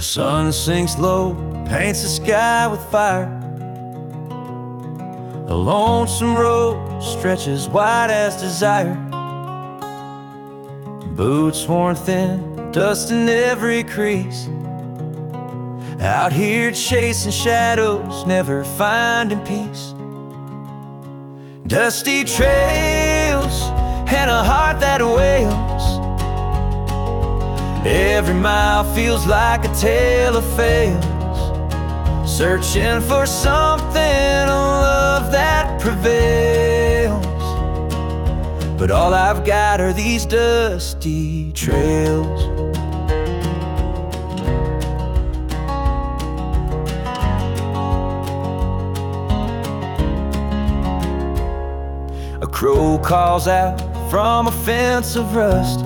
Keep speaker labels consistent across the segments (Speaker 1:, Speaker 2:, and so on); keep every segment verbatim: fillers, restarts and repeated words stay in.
Speaker 1: sun sinks low, paints the sky with fire. The lonesome road stretches wide as desire. Boots worn thin, dust in every crease. Out here chasing shadows, never finding peace. Dusty trails and a heart that wails. Every mile feels like a tale of fails. Searching for something, a love that prevails. But all I've got are these dusty trails. A crow calls out from a fence of rust.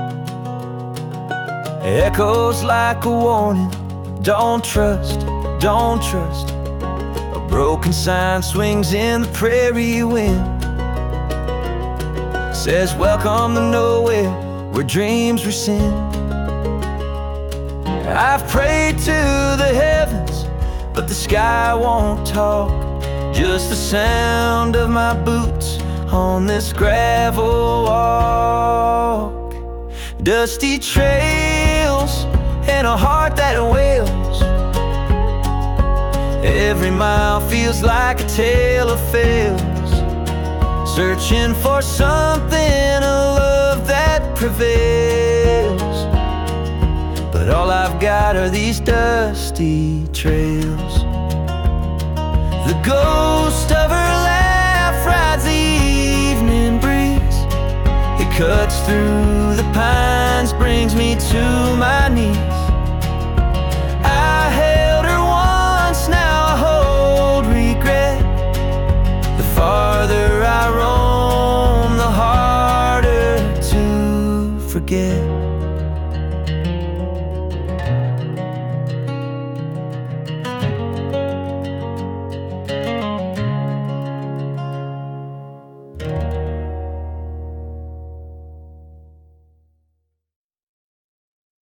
Speaker 1: Echoes like a warning, don't trust, don't trust. A broken sign swings in the prairie wind. Says welcome to nowhere, where dreams rescind. I've prayed to the heavens, but the sky won't talk. Just the sound of my boots on this gravel walk. Dusty trails and a heart that wails. Every mile feels like a tale of fails. Searching for something, a love that prevails. But all I've got are these dusty trails. The ghost of her laugh rides the evening breeze. It cuts through the pines, brings me to